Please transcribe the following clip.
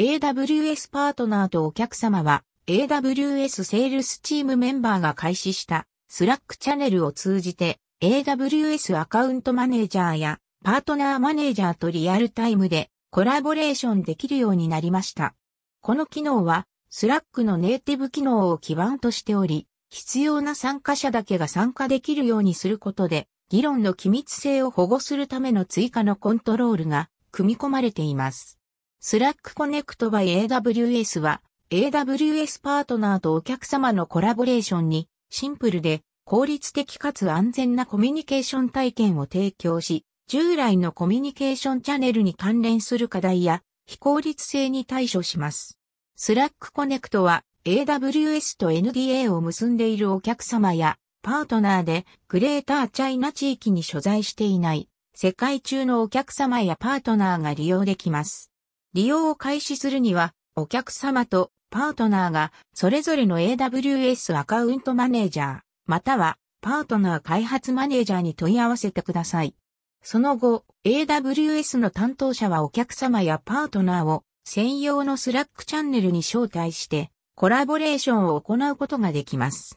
AWS パートナーとお客様は AWS セールスチームメンバーが開始したスラックチャンネルを通じて AWS アカウントマネージャーやパートナーマネージャーとリアルタイムでコラボレーションできるようになりました。この機能はスラックのネイティブ機能を基盤としており、必要な参加者だけが参加できるようにすることで、議論の機密性を保護するための追加のコントロールが組み込まれています。Slack Connect by AWS は AWS パートナーとお客様のコラボレーションにシンプルで効率的かつ安全なコミュニケーション体験を提供し、従来のコミュニケーションチャンネルに関連する課題や非効率性に対処します。Slack Connect は AWS と NDA を結んでいるお客様やパートナーでグレーターチャイナ地域に所在していない世界中のお客様やパートナーが利用できます。利用を開始するにはお客様とパートナーがそれぞれの AWS アカウントマネージャーまたはパートナー開発マネージャーに問い合わせてください。その後、AWS の担当者はお客様やパートナーを専用のスラックチャンネルに招待してコラボレーションを行うことができます。